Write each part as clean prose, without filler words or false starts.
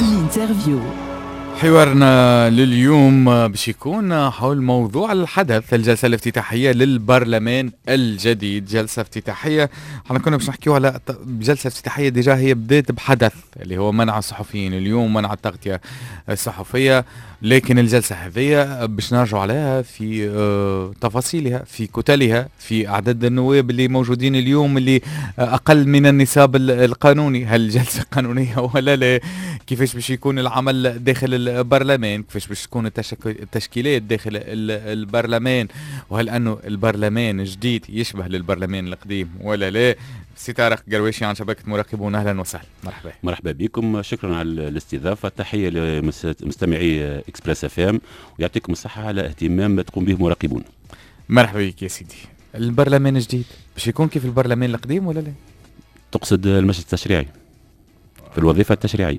الانترفيو. حوارنا لليوم باش يكون حول موضوع الحدث، الجلسة الافتتاحية للبرلمان الجديد. جلسة افتتاحية، احنا كنا باش نحكيو على جلسة افتتاحية ديجا هي بدات بحدث اللي هو منع الصحفيين اليوم، منع التغطية الصحفية، لكن الجلسة هذه باش نرجعوا عليها في تفاصيلها، في كتلها، في أعداد النواب اللي موجودين اليوم اللي أقل من النصاب القانوني. هل الجلسة قانونية ولا لا؟ كيفاش باش يكون العمل داخل البرلمان، كيفاش باش تكون التشكيلات داخل البرلمان، وهل أنه البرلمان جديد يشبه للبرلمان القديم ولا لا؟ سي طارق قرويشي عن شبكة مراقبون، أهلا وسهلا. مرحبا بكم، شكرا على الاستضافة. تحية لمستمعي إكسبريس FM، ويعطيكم الصحة على اهتمام تقوم به مراقبون. مرحبا بك يا سيدي. البرلمان الجديد باش يكون كيف البرلمان القديم ولا لا؟ تقصد المجلس التشريعي في الوظيفة التشريعية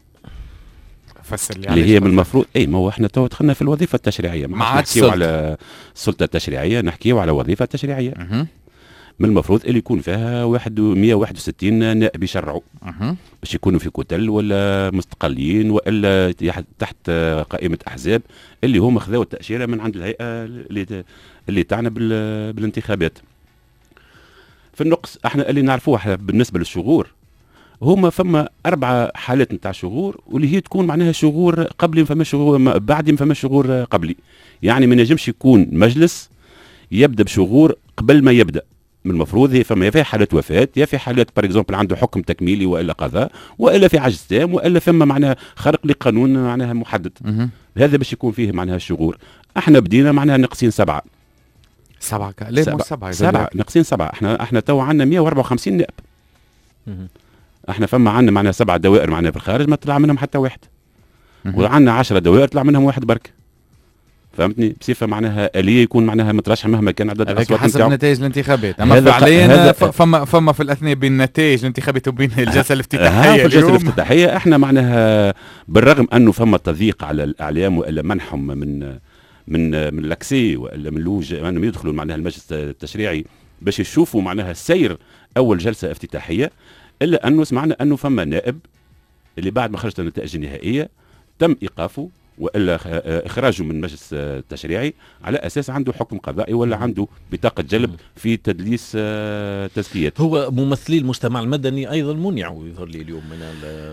فسر لي اللي هي من المفروض ما هو احنا تو دخلنا في الوظيفة التشريعية، ما نحكيو على السلطة التشريعية، نحكيو على وظيفة تشريعية. من المفروض اللي يكون فيها 161 نائب يشرعوا باش يكونوا في كتل ولا مستقلين ولا تحت قائمة أحزاب اللي هم خذوا التأشيرة من عند الهيئة اللي تعنى بالانتخابات. في النقص احنا اللي نعرفوه بالنسبة للشغور، هما فما 4 حالات نتاع شغور، واللي هي تكون معناها شغور قبلي، فما شغور بعدي، فما شغور قبلي. يعني ما نجمش يكون مجلس يبدا بشغور قبل ما يبدا. من المفروض هي فما في حالة وفاة، يا في حالات بار اكزومبل عنده حكم تكميلي والا قضاء، والا في عجز تام، والا فما معناها خرق لقانون معناها محدد. هذا باش يكون فيه معناها الشغور. احنا بدينا معناها ناقصين 7 ليه مش 7 ناقصين 7. احنا تو عندنا 154 نائب. احنا فما عندنا معناها 7 دوائر معناها في الخارج ما طلع منهم حتى واحد، وعندنا 10 دوائر طلع منهم واحد برك. فهمتني؟ بصفه معناها آلية يكون معناها مترشح مهما كان عدد الاصوات حسب نتائج الانتخابات. اما فعليا فما في الاثناء بين نتائج الانتخابات وبين الجلسه الافتتاحيه في الجلسه الافتتاحيه احنا معناها بالرغم انه فما تضييق على الاعلام والا منحهم من الاكسي والا من لوج انهم يدخلوا معناها المجلس التشريعي باش يشوفوا معناها السير اول جلسه افتتاحيه، الا انه سمعنا انه فما نائب اللي بعد ما خرجت النتائج النهائيه تم ايقافه والا اخراجه من المجلس التشريعي على اساس عنده حكم قضائي ولا عنده بطاقه جلب في تدليس تزكيات. هو ممثلي المجتمع المدني ايضا منعوا يظهر لي اليوم من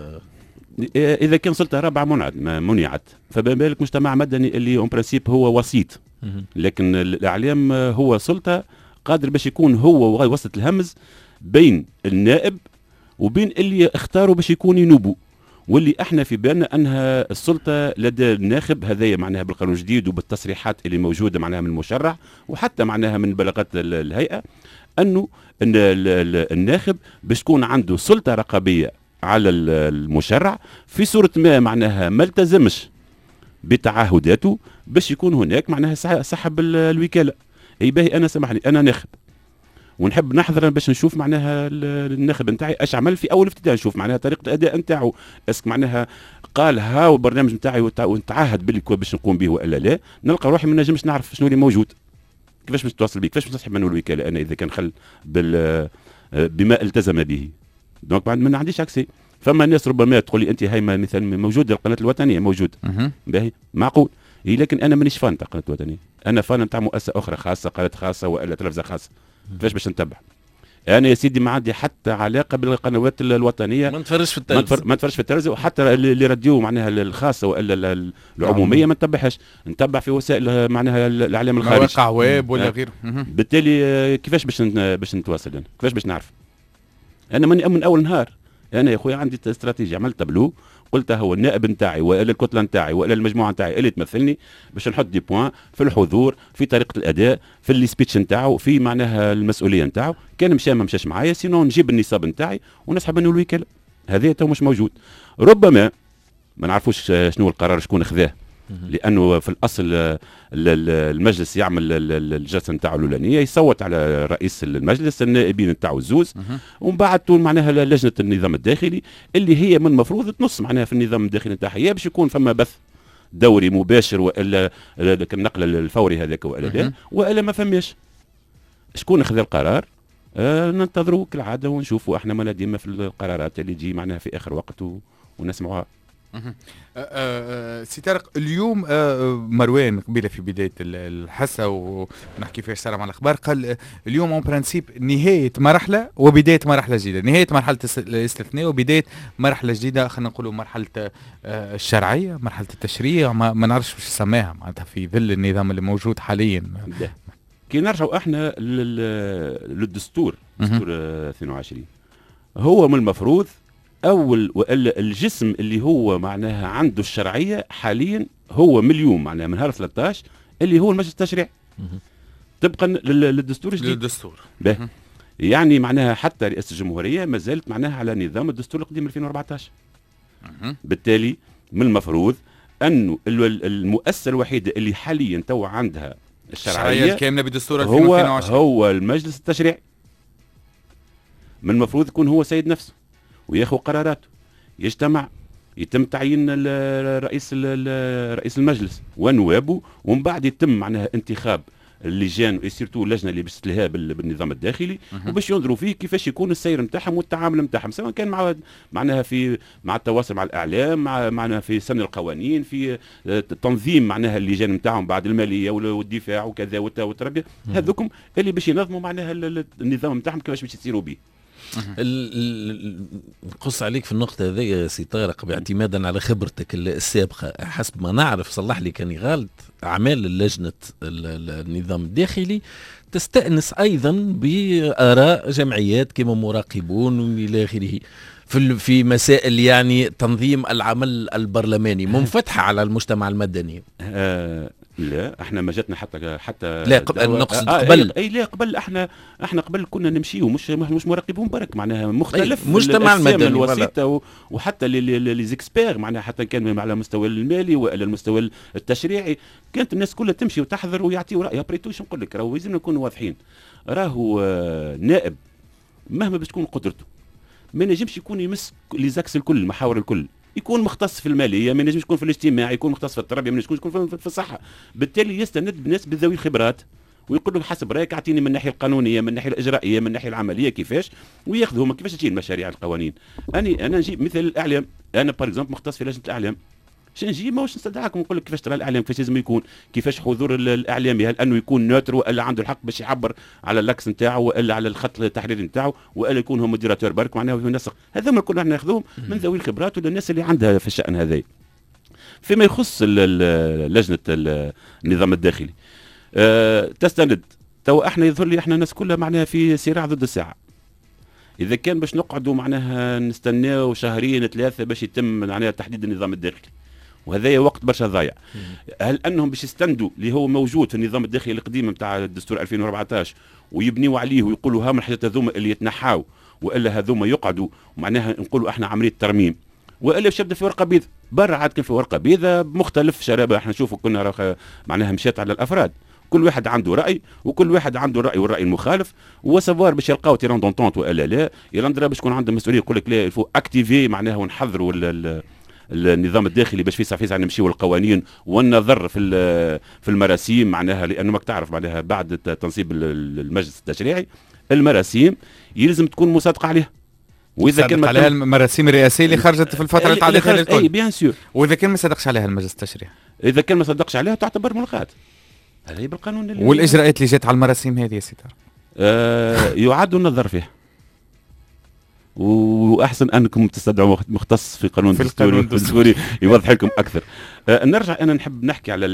اذا كان سلطه رابعه منعت، فما بالك مجتمع مدني اللي اون برانسيب هو وسيط. لكن الاعلام هو سلطه قادر باش يكون هو وسط الهمز بين النائب وبين اللي اختاروا باش يكون ينوبوا، واللي احنا في بالنا انها السلطه لدى الناخب. هذايا معناها بالقانون الجديد وبالتصريحات اللي موجوده معناها من المشرع وحتى معناها من بلاغات الهيئه، انه الناخب باش تكون عنده سلطه رقابيه على المشرع في صوره ما معناها ما التزمش بتعهداته باش يكون هناك معناها سحب الوكاله. اي باهي انا سامحني انا ناخب ونحب نحضر باش نشوف معناها الناخب نتاعي اش عمل في اول افتتاح، نشوف معناها طريقه الاداء نتاعو، اسك معناها قال ها البرنامج نتاعي ونتعهد باللي باش نقوم به والا لا. نلقى روحي ما نجمش نعرف شنو اللي موجود، كيفاش باش نتواصل بيه، كيفاش باش نسحب منه الوكاله انا اذا كان خل بما التزم به. دونك ما عنديش اكسي. فما ناس ربما تقول لي انت هاي مثلا موجود القناه الوطنيه موجود باهي معقول، لكن انا مانيش فان تاع القناه الوطنيه، انا فان نتاع مؤسسه اخرى خاصه، قناه خاصه والا تلفزه خاصه. كيفاش باش نتبع انا يا سيدي؟ ما عندي حتى علاقه بالقنوات الوطنيه، ما نتفرجش في التلفزه، ما نتفرجش في التلفزه، وحتى اللي رديو معناها الخاصه والا العموميه ما نتبعهاش، نتبع في وسائل معناها الاعلام الخارجي، مواقع ويب ولا غيره. بالتالي كيفاش باش نتواصل انا؟ كيفاش باش نعرف؟ انا من اول نهار انا يا خويا عندي استراتيجيه، عملت تابلو قلت هو النائب نتاعي والا الكتله نتاعي والا المجموعه نتاعي اللي تمثلني باش نحط دي بوان في الحضور، في طريقه الاداء، في السبيتش نتاعو، في معناها المسؤوليه نتاعو. كان مشى ما مشاش معايا سينو نجيب النصاب نتاعي ونسحب منه الوكاله. هذا تو مش موجود. ربما ما نعرفوش شنو القرار شكون خذاه، لانه في الاصل المجلس يعمل الجلسه نتاعو الاولانيه يصوت على رئيس المجلس، النائبين نتاعو الزوز، ومن بعد تكون معناها لجنه النظام الداخلي اللي هي من المفروض تنص معناها في النظام الداخلي نتاعها، يا باش يكون فما بث دوري مباشر والا النقل الفوري هذاك والا ما فماش. شكون خذا القرار؟ ننتظروا كالعاده ونشوفوا احنا مالا ديما في القرارات اللي تجي معناها في اخر وقت ونسمعوها. سي طارق اليوم مروان قبيله في بدايه الحصه ونحكي فيها سلام على الاخبار قال اليوم اون برانسيب نهايه مرحله وبدايه مرحله جديده، نهايه مرحله الاستثناء وبدايه مرحله جديده، خلينا نقولوا مرحله الشرعيه، مرحله التشريع، ما نعرفش واش نسميها معناتها في ظل النظام اللي موجود حاليا. كي نرجعوا احنا للدستور دستور 22 هو من المفروض اول والا الجسم اللي هو معناها عنده الشرعيه حاليا هو من اليوم معناها من نهار 13 اللي هو المجلس التشريعي طبقا للدستور الجديد. للدستور يعني معناها حتى رئاسه الجمهوريه ما زالت معناها على نظام الدستور القديم 2014. بالتالي من المفروض انه المؤسسه الوحيده اللي حاليا تو عندها الشرعيه الكامله بدستور 2022 هو المجلس التشريعي. من المفروض يكون هو سيد نفسه وياخذ قراراته، يجتمع، يتم تعيين رئيس المجلس ونوابه، ومن بعد يتم معناها انتخاب اللجان وسيرتو اللجنه اللي باش تلها بالنظام الداخلي وباش ينظروا فيه كيفاش يكون السير نتاعهم والتعامل نتاعهم، سواء كان معناها مع التواصل مع الاعلام، معناها في سن القوانين، في تنظيم معناها اللجان نتاعهم بعد الماليه والدفاع وكذا والتربيه، هذوكم اللي باش ينظموا معناها النظام نتاعهم كيفاش باش يسيروا به. نقص عليك في النقطة هذه يا سي طارق باعتمادا على خبرتك السابقة، حسب ما نعرف صلح لي كان غلط، أعمال لجنة النظام الداخلي تستأنس أيضا بآراء جمعيات كما مراقبون وإلى آخره في مسائل يعني تنظيم العمل البرلماني منفتحة على المجتمع المدني. لا احنا ما جاتنا حتى لا نقصد قبل لا قبل احنا قبل كنا نمشيو مش مراقبون برك معناها مختلف مجتمع المدني الوسيطه وحتى لي زيكسبير معناها حتى كان على المستوى المالي وعلى المستوى التشريعي كانت الناس كلها تمشي وتحضر ويعطيوا رايها. بريتو شو نقول لك راهو لازم نكونوا واضحين، راهو نائب مهما باش تكون قدرته ما نجمش يكون يمس لي زاكس الكل المحاور الكل، يكون مختص في الماليه، ما ينجمش يكون في الاجتماع، يكون مختص في التربيه، ما ينجمش يكون في الصحه. بالتالي يستند بناس بذوي الخبرات ويقول له حسب رايك اعطيني من الناحيه القانونيه، من الناحيه الاجرائيه، من الناحيه العمليه كيفاش، وياخذوا كيفاش تجي المشاريع القوانين. انا نجيب مثل الاعلام، انا بار اكزومبل مختص في لجنه الاعلام، نجي ماهوش نستدعاكم نقول لك كيفاش ترى الاعلام، كيفاش لازم يكون، كيفاش حضور الاعلامي، هل انه يكون نوتر والا عنده الحق باش يعبر على اللاكس نتاعو والا على الخط التحريري نتاعو والا يكون هو موديراتور برك معناه ينسق. هذوما الكل احنا ناخذوهم من ذوي الخبرات والناس اللي عندها في الشان هذا. فيما يخص لجنه النظام الداخلي تستند تو احنا يظهر لي احنا الناس كلها معناها في صراع ضد الساعه. اذا كان باش نقعدوا معناها نستناو شهرين ثلاثه باش يتم معناها تحديد النظام الداخلي وهذا وقت برشا ضايع، هل انهم باش يستندوا اللي هو موجود في النظام الداخلي القديم نتاع الدستور 2014 ويبنيوا عليه ويقولوا هاهم الحاجات هذوما اللي يتنحاو والا هذوما يقعدوا معناها نقولوا احنا عمليه ترميم، والا باش يبدا في ورقه بيضاء برا عاد كان في ورقه بيضاء مختلف شرابه. احنا نشوفوا كنا معناها مشات على الافراد، كل واحد عنده راي وكل واحد عنده الراي والراي المخالف، وسافوار باش يلقاو تيران دونتونت والا لا، يلاندرا باش يكون عنده مسؤوليه يقول لك لا الفو اكتيفي معناها ونحضروا النظام الداخلي باش فيسع نمشيو القوانين والنظر في المراسيم معناها، لانه ماك تعرف معناها بعد تنصيب المجلس التشريعي المراسيم يلزم تكون مصادقه عليها، واذا كان عليها المراسيم الرئاسيه اللي خرجت في الفتره تاع الانتخابات اي بيان سور، واذا كان ما صدقش عليها المجلس التشريعي، اذا كان ما صدقش عليها تعتبر ملغاة. هذه بالقانون والاجراءات اللي جات على المراسيم هذه يا سيدي يعاد النظر فيها، واحسن انكم تستدعوا مختص في قانون الدستوري يوضح لكم اكثر. نرجع، انا نحب نحكي على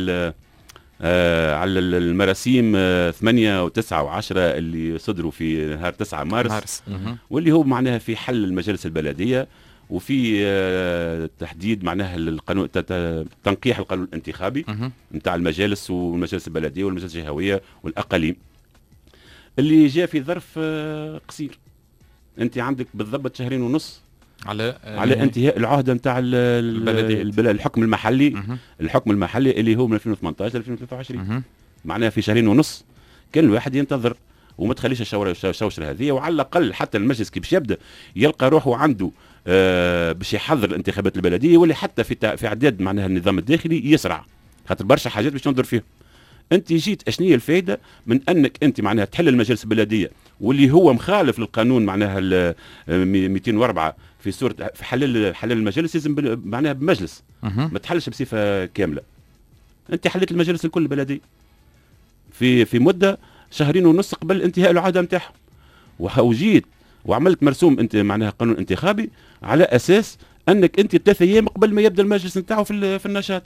المراسيم 8 و9 و10 اللي صدروا في نهار 9 مارس واللي هو معناها في حل المجالس البلديه وفي تحديد معناها القانون تنقيح القانون الانتخابي نتاع المجالس والمجالس البلديه والمجالس الجهويه والاقاليم اللي جاء في ظرف قصير. انت عندك بالضبط شهرين ونص على انتهاء العهده نتاع الحكم المحلي. الحكم المحلي اللي هو من 2018 ل 2023 معناها في شهرين ونص كان الواحد ينتظر وما تخليش الشوشره هذه، وعلى الاقل حتى المجلس كي باش يبدا يلقى روحه عنده باش يحضر الانتخابات البلديه، واللي حتى في اعداد معناها النظام الداخلي يسرع، خاطر برشا حاجات باش ننظر فيهم. انت جيت اشنية الفائده من انك انت معناها تحل المجالس البلديه واللي هو مخالف للقانون معناها 204 في صوره في حلال المجالس لازم معناها بمجلس ما تحلش بصفه كامله. انت حليت المجالس الكل البلديه في مده شهرين ونص قبل انتهاء العاده نتاعهم، وجيت وعملت مرسوم انت معناها قانون انتخابي على اساس انك انت 3 ايام قبل ما يبدا المجلس نتاعو في النشاط.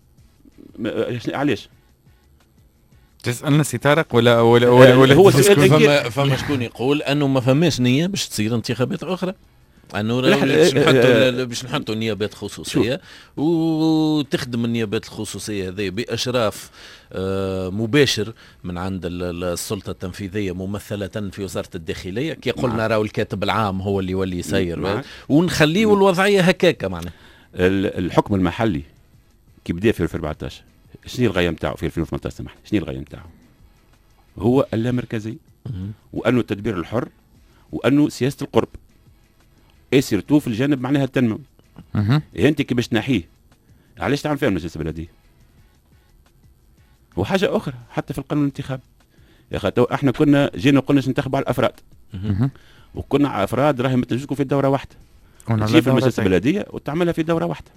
علاش؟ تسالنا سي طارق ولا هو سؤال فما شكون يقول انه ما فماش نيه باش تصير انتخابات اخرى، انه باش نحطوا نيابات خصوصيه وتخدم النيابات الخصوصيه هذه باشراف مباشر من عند السلطه التنفيذيه ممثله في وزاره الداخليه. كي قلنا راهو الكاتب العام هو اللي يولي يسير ونخليه الوضعيه هكاكا. معناها الحكم المحلي كي بدا في 2014 شنو الغايه نتاعو في 2018 سامحني شنو الغايه نتاعو؟ هو اللامركزي وانه التدبير الحر وانه سياسه القرب سيرتو في الجانب معناها التنموي. انت كي باش تنحيه علاش تعمل فيها المجلس البلديه؟ وحاجه اخرى حتى في القانون الانتخابي يا اخي احنا كنا جينا قلنا ننتخبوا على الافراد وكنا على افراد راهي ما تنجموا في دوره واحده تجي في المجلس البلديه وتعملها في دوره واحده.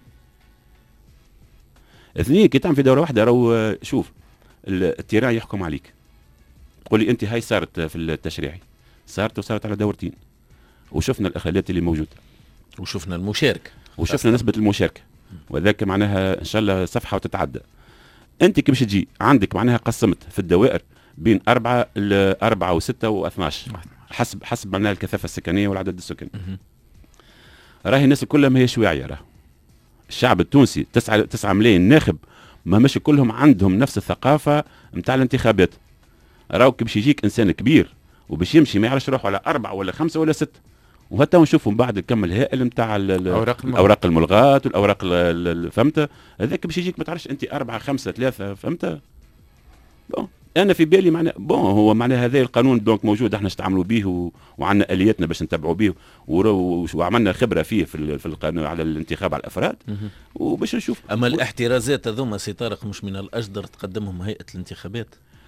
اثنين كي تعمل في دوره واحده راهو شوف التيران يحكم عليك. تقول لي انت هاي صارت في التشريعي صارت على دورتين وشفنا الاخلالات اللي موجوده وشفنا المشاركه وشفنا نسبه المشاركه وذاك معناها ان شاء الله صفحه وتتعدى. انت كي باش تجي عندك معناها قسمت في الدوائر بين 4 و6 و12 حسب معناها الكثافه السكانيه والعدد السكاني. راهي الناس كلها ما هيش واعيه. راه الشعب التونسي 9 ملايين ناخب ما مش كلهم عندهم نفس الثقافه نتاع الانتخابات. راهو كي باش يجيك انسان كبير وباش يمشي ما يعرفش يروح على 4 ولا 5 ولا 6 وحتى نشوفوا من بعد الكم الهائل نتاع الاوراق الملغات والاوراق فهمت هذاك باش يجيك ما تعرفش انت 4 5 3 فهمت. انا في بالي معناه هو معناه هذا القانون دونك موجود احنا نتعاملوا به وعندنا الياتنا باش نتبعوا به وعملنا خبره فيه في القانون على الانتخاب على الافراد وباش نشوف. اما الاحترازات هذوما سي طارق مش من الاجدر تقدمهم هيئه الانتخابات؟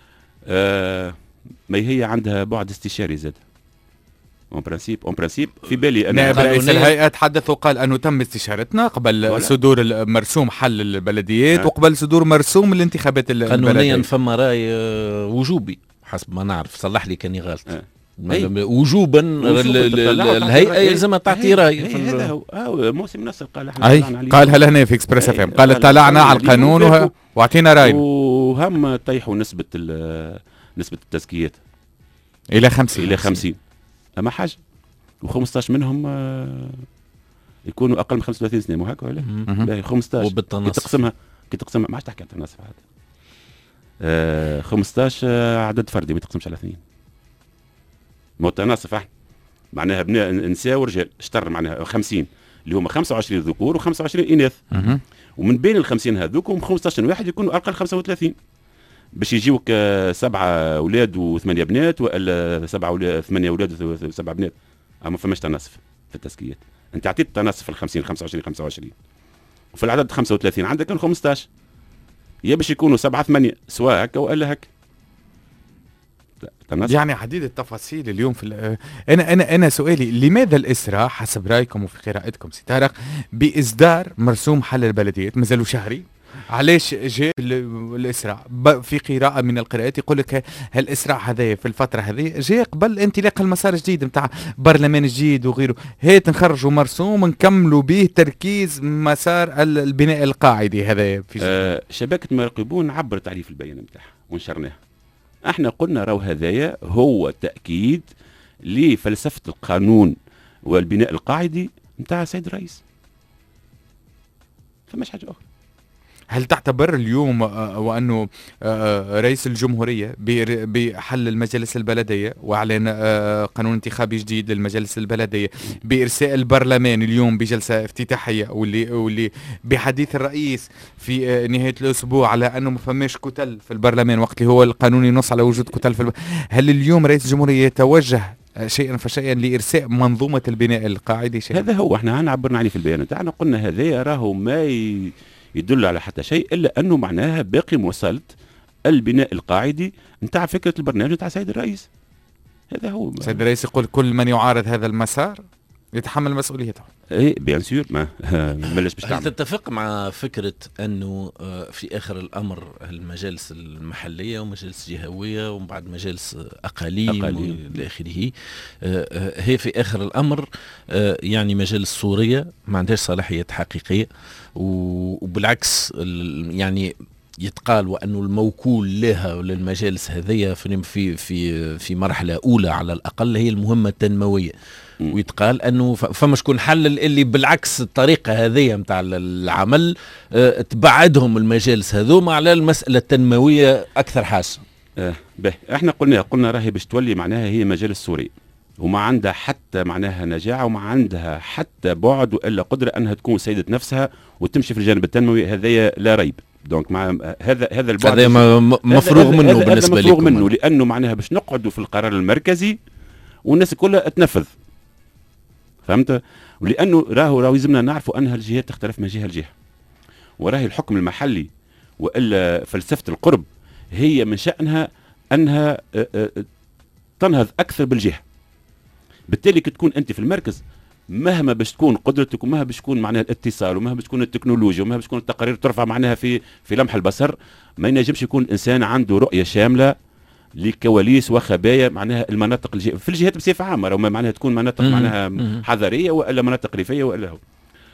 ما هي عندها بعد استشاري زاد اون برانسيب في بالي انا نائب رئيس الهيئه تحدث وقال انه تم استشارتنا قبل صدور مرسوم حل البلديات وقبل صدور مرسوم الانتخابات البلديه. قانونيا فما راي وجوبي حسب ما نعرف صلح لي كاني غلط وجوبا الهيئه يلزمها تعطي راي. هذا هو موسم نصر قالها لهنا في اكسبريس اف ام قال اطلعنا على القانون واعطينا راي وهم طيحوا نسبه التزكيات الى 50 اما حاجه و15 منهم يكونوا اقل من 35 سنه مو هكا ولا باهي 15 وبالتنصف كي تقسمها ما عادش تحكي على التنصف هذا 15 عدد فردي ما تقسمش على اثنين مو التنصف احنا معناها بناء نساء ورجال اشتر معناها 50 اللي هما 25 ذكور و25 اناث ومن بين ال50 هذوك 15 واحد يكونوا اقل 35 باش يجيوك 7 اولاد و8 بنات ولا 8 اولاد و7 بنات. ما فماش تنصف في التزكيات. انت عطيت تنصف ال 50 25 وفي العدد 35 عندك 15 يا باش يكونوا 7 8 سواء هكا والا هكا. يعني عديد التفاصيل اليوم في انا سؤالي لماذا الاسراع حسب رايكم وفي قراءتكم سي طارق باصدار مرسوم حل البلديات مازالوا شهري؟ علاش جاء الاسراع؟ في قراءه من القراءات يقول لك هالاسراع هذايا في الفتره هذه جاء قبل انطلاق المسار الجديد نتاع برلمان جديد وغيره. هات نخرجوا مرسوم نكملوا به تركيز مسار البناء القاعدي هذا في شبكه المراقبون عبر تعريف البيان نتاعها ونشرناه. احنا قلنا راهو هذايا هو تاكيد لفلسفه القانون والبناء القاعدي نتاع السيد الرئيس. فماش حاجه اخرى. هل تعتبر اليوم وأنه رئيس الجمهورية بحل المجالس البلدية وإعلان قانون انتخابي جديد للمجالس البلدية بإرساء البرلمان اليوم بجلسة افتتاحية واللي بحديث الرئيس في نهاية الأسبوع على أنه ما فماش كتل في البرلمان وقت اللي هو القانون ينص على وجود كتل في هل اليوم رئيس الجمهورية يتوجه شيئا فشيئا لإرساء منظومة البناء القاعدي؟ هذا هو احنا عبرنا عليه في البيان تاعنا قلنا هذا راهو ما يدل على حتى شيء إلا أنه معناها باقي مواصلة البناء القاعدي نتاع فكره البرنامج نتاع السيد الرئيس. هذا هو السيد الرئيس يقول كل من يعارض هذا المسار يتحمل مسؤوليته. اي بيان سور ما مالاش باش هل تعمل. تتفق مع فكرة أنه في آخر الأمر المجالس المحلية ومجالس جهوية ومن بعد مجالس أقاليم إلى آخره، هي في آخر الأمر يعني مجالس صورية ما عندهاش صلاحية حقيقية، وبالعكس يعني يتقال وأنه الموكول لها وللمجالس هذه في مرحلة أولى على الأقل هي المهمة التنموية، ويتقال انه فما شكون حلل اللي بالعكس الطريقه هذه نتاع العمل تبعدهم المجالس هذوما على المساله التنمويه اكثر حاجه. به احنا قلنا راهي باش تولي معناها هي مجالس سوري وما عندها حتى معناها نجاعه وما عندها حتى بعد والا قدره انها تكون سيده نفسها وتمشي في الجانب التنموي، هذايا لا ريب. دونك مع هذا البعد هذا مفروغ منه بالنسبه لكم. مفروغ منه لانه معناها باش نقعدوا في القرار المركزي والناس كلها تنفذ، فهمت؟ ولانه راهو يلزمنا نعرفوا انها الجهات تختلف من جهه لجهه، وراهي الحكم المحلي والا فلسفه القرب هي من شانها انها تنهض اكثر بالجهه. بالتالي كي تكون انت في المركز مهما باش تكون قدرتك ومهما باش تكون معناها الاتصال ومهما باش تكون التكنولوجيا ومهما باش تكون التقارير ترفع معناها في لمح البصر، ما ينجمش يكون انسان عنده رؤيه شامله لكواليس وخبايا معناها المناطق في الجهات بصفه عامه، رغم معناها تكون مناطق معناها حضريه والا مناطق ريفيه والا هو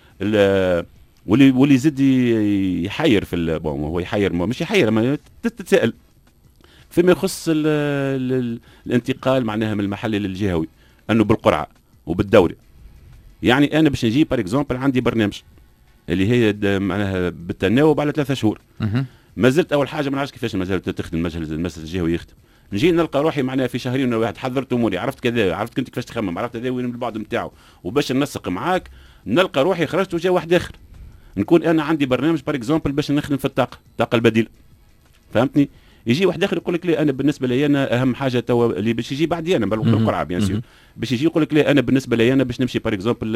واللي زد يحير في هو يحير مش يحير ما تتساءل فيما يخص الانتقال معناها من المحلي للجهوي، انه بالقرعه وبالدوري. يعني انا باش نجي بار اكزومبل عندي برنامج اللي هي معناها بالتناوب على 3 شهور، ما زلت اول حاجه ما نعرفش كيفاش ما زلت تخدم المجلس الجهوي يخدم، نجي نلقى روحي معناها في شهرين واحد حضرت اموري، عرفت كذا، عرفت كنت كيفاش تخمم، عرفت هذا وين البعد نتاعو، وباش ننسق معاك نلقى روحي خرجت وجا واحد اخر. نكون انا عندي برنامج بار اكزومبل باش نخدم في الطاقه البديله، فهمتني؟ يجي واحد اخر يقول لك لي انا بالنسبه لي انا اهم حاجه توا اللي باش يجي بعدي انا بالقرعه بيان سور، باش يجي يقول لك لي انا بالنسبه لي انا باش نمشي بار اكزومبل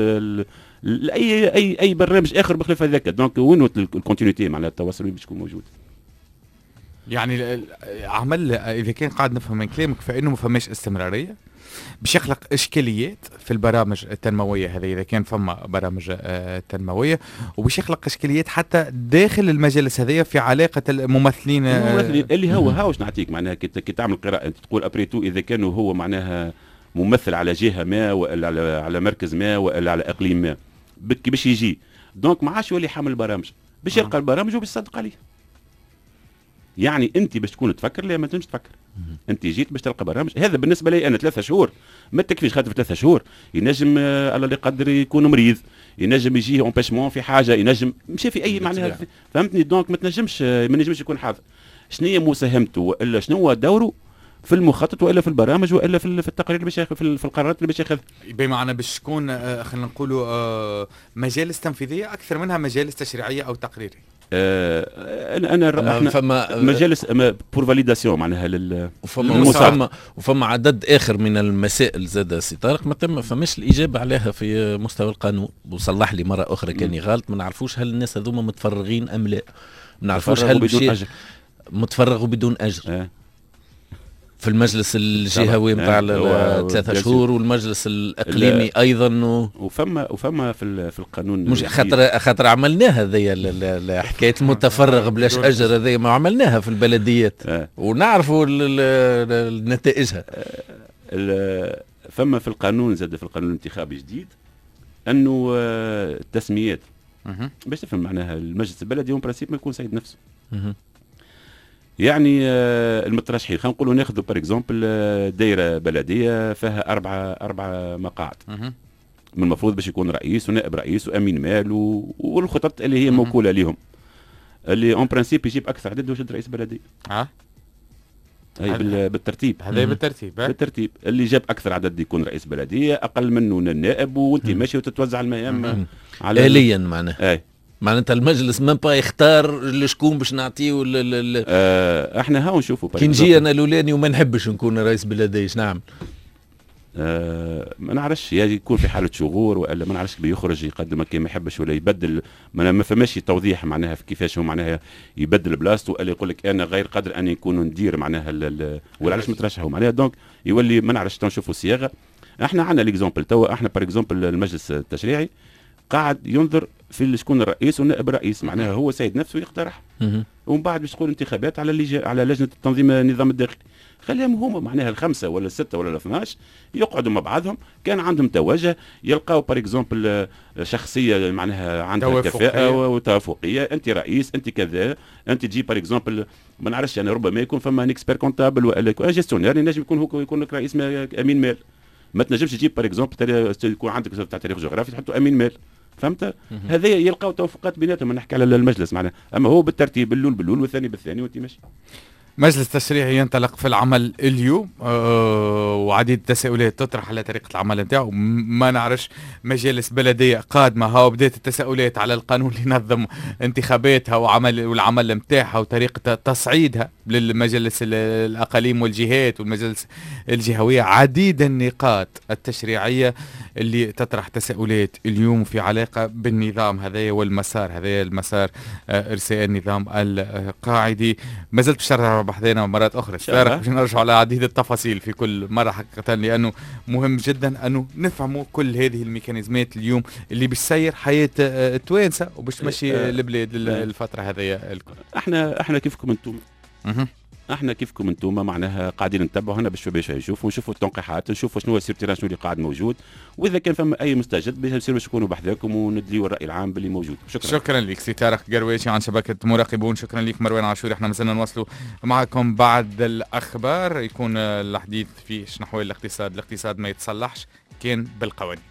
اي برنامج اخر بخلاف هذاك. دونك وين الكونتينيتي معناها التواصل باش يكون موجود؟ يعني عمل اذا كان قاعد نفهم من كلامك فانه ما فماش استمراريه باش يخلق اشكاليات في البرامج التنمويه هذه اذا كان فما برامج تنمويه، وباش يخلق اشكاليات حتى داخل المجالس هذه في علاقه الممثلين اللي هو هاوش نعطيك معناها كي تعمل قراءه انت تقول ابريتو اذا كانوا هو معناها ممثل على جهه ما ولا على مركز ما ولا على اقليم ما باش يجي دونك ما عادش يولي حامل برامج باش يلقى البرامج وباش يصدق عليه. يعني انت باش تكون تفكر لا ما تنجمش تفكر، انت جيت باش تلقى برامج. هذا بالنسبه لي انا 3 شهور ما تكفيش، خاطر في 3 شهور ينجم على اللي قدر يكون مريض، ينجم يجيه امباشمون في حاجه، ينجم مشى في اي معناها فهمتني. دونك ما نجمش يكون حاضر. شنو هي مساهمته والا شنو هو دوره في المخطط والا في البرامج والا في التقارير اللي باش في القرارات اللي باش ياخذها. بمعنى باش تكون خلينا نقولوا مجالس تنفيذيه اكثر منها مجالس تشريعيه او تقريريه. انا فما مجالس بور فاليداسيون معناها وفما عدد اخر من المسائل زاد سي طارق ما فماش الاجابه عليها في مستوى القانون. وصلح لي مره اخرى كاني غلط، ما نعرفوش هل الناس هذوما متفرغين ام لا، ما نعرفوش هل متفرغوا بدون اجر في المجلس الجهوي نتاع 3 شهور والمجلس الاقليمي ايضا وفما في القانون مش خاطر عملناها هذيا حكايه المتفرغ بلاش اجر هذيا ما عملناها في البلديات ونعرفوا نتائجها. فما في القانون زاد في القانون الانتخابي جديد انه التسميات باش تفهم معناها المجلس البلدي برانسيب ما يكون سيد نفسه. يعني المترشحين خلينا نقولوا ناخذوا بار اكزومبل دايره بلديه فيها 4 مقاعد، من المفروض باش يكون رئيس ونائب رئيس وامين مال والخطط اللي هي موكوله لهم اللي اون برانسيب يجيب اكثر عدد وجد رئيس بلديه. هي بالترتيب هذا بالترتيب اللي جاب اكثر عدد يكون رئيس بلديه، اقل منه النائب، وانت ماشي وتتوزع المهام على آليا معناها. معناتها المجلس ما با يختار لشكون باش نعطيه احنا هاو نشوفوا كي نجي انا الاولاني وما نحبش نكون رئيس بلديه ايش نعمل؟ ما نعرفش يكون في حاله شغور ولا ما نعرفش بيخرج يقدم كي ما يحبش ولا يبدل. ما فماش توضيح معناها في كيفاش هو معناها يبدل بلاصته ولا يقول لك انا غير قادر ان يكون ندير معناها ولا علاش مترشح معناها. دونك يولي ما نعرفش نشوفوا صياغه. احنا عندنا ليكزومبل توا، احنا بار اكزومبل المجلس التشريعي قاعد ينظر في شكون الرئيس والنائب الرئيس، معناها هو سيد نفسه يقترح ومن بعد باش تقول انتخابات على لجنه التنظيم النظام الداخلي. خليهم هما معناها الخمسه ولا السته ولا 12 يقعدوا مع بعضهم، كان عندهم توجه يلقاو بار اكزومبل شخصيه معناها عندها كفاءه وتوافقيه، انت رئيس انت كذا، انت تجي بار اكزومبل ما نعرفش يعني ربما يكون فما اكسبير كونتابل ولا جيستيونير ينجم يكون هو يكون لك رئيس امين مال. ما تنجمش تجيب بار اكزومبل يكون عندك تاع تاريخ جغرافي تحطوا امين مال، فهمت؟ هذا يلقاو توافقات بيناتهم. نحكي على المجلس معناها، اما هو بالترتيب الاول بالأول والثاني بالثاني وانت ماشي. مجلس تشريعي ينطلق في العمل اليوم، وعديد التساؤلات تطرح على طريقة العمل نتاعو. ما نعرفش مجالس بلدية قادمة هاو بدات التساؤلات على القانون اللي ينظم انتخاباتها والعمل نتاعها وطريقة تصعيدها للمجالس الأقاليم والجهات والمجالس الجهوية. عديد النقاط التشريعية اللي تطرح تساؤلات اليوم في علاقة بالنظام هذايا والمسار هذايا، المسار إرساء النظام القاعدي. ما زلت بشرح بحثنا مرات أخرى باش نرجع على عديد التفاصيل في كل مرة حقيقة، لأنه مهم جدا أنه نفهموا كل هذه الميكانيزمات اليوم اللي بتسير حياة التوانسة وباش تمشي البلاد الفترة هذية الكل. احنا كيفكم انتم، احنا كيفكم انتم معناها قاعدين نتبعوا هنا باش نشوفوا التنقيحات، نشوفوا شنو يصير شنو اللي قاعد موجود، واذا كان فما اي مستجد باش تكونوا بحذاكم وندليوا الراي العام باللي موجود. شكرا لك سي طارق قرويشي عن شبكه مراقبون. شكرا لك مروان عاشوري. احنا مازلنا نواصلوا معكم بعد الاخبار، يكون الحديث في نحو الاقتصاد ما يتصلحش كان بالقوانين.